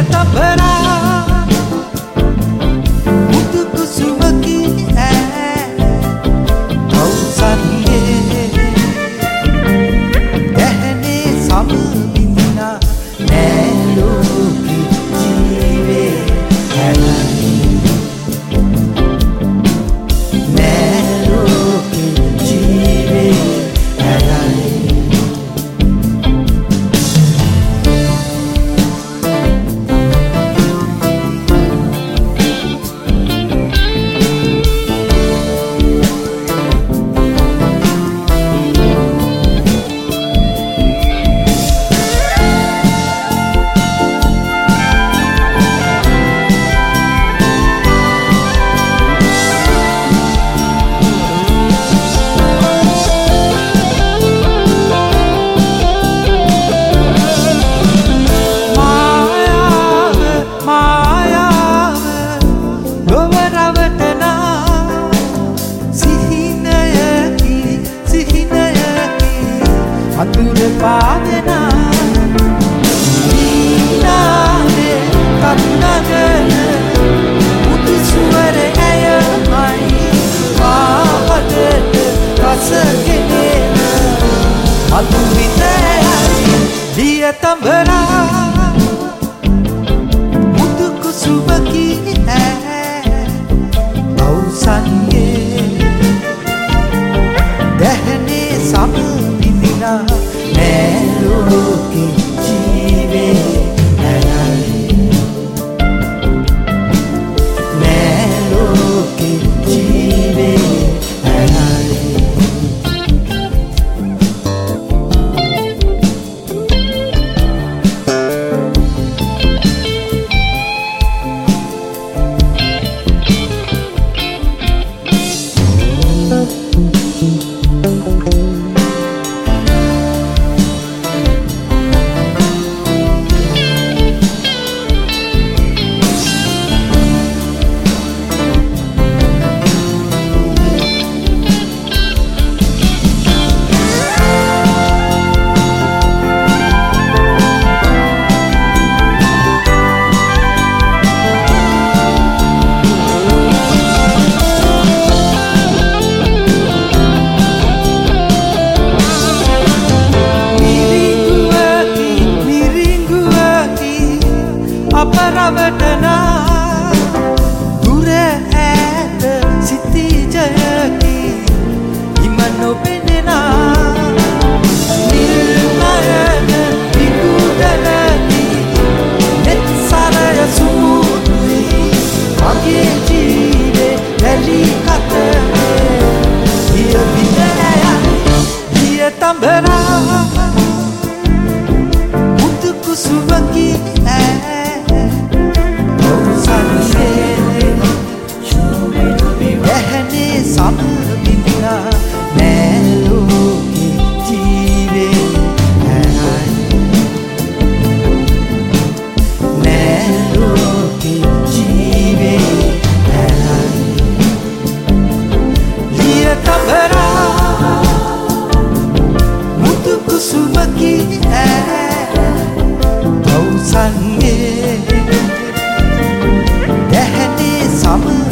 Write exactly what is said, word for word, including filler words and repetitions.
තබරා මුතු කුසුමකි ඈ තවුසන්ගේ දැහනේ සම බිඳිනා නෑ ලෝකෙ ජීවේ හැලයි නෑ ලෝකෙ ජීවේ හැලයි අතුර පාදනා දීනානේ කන්නගෙන මුතු සුවර ඇයමයි ආහදට රසගෙන අතුරිතයි දිය තඹරා මුතු කුසුමකි ඈ තවුසන්ගේ දැහනේ සම නෑ ලෝකෙ ජීවේ හැලයි නෑ ලෝකෙ ජීවේ හැලයි අපරවටනා දුර ඈත සිතිජයකි හිම නොපෙනෙනා නිල්මයන විකුඩලකි නෙත් සරය සුමුදුයි මගේ ජීවේ වැලි කතරේ හිය විදයයි හිය තඹරා මුතු කුසුමකි ඈ සම බිඳිනා නෑ ලෝකෙ ජීවේ හැලයි නෑ ලෝකෙ ජීවේ හැලයි ලිය තඹරා මුතු කුසුමකි ඈ තවුසන්ගේ දැහනේ සම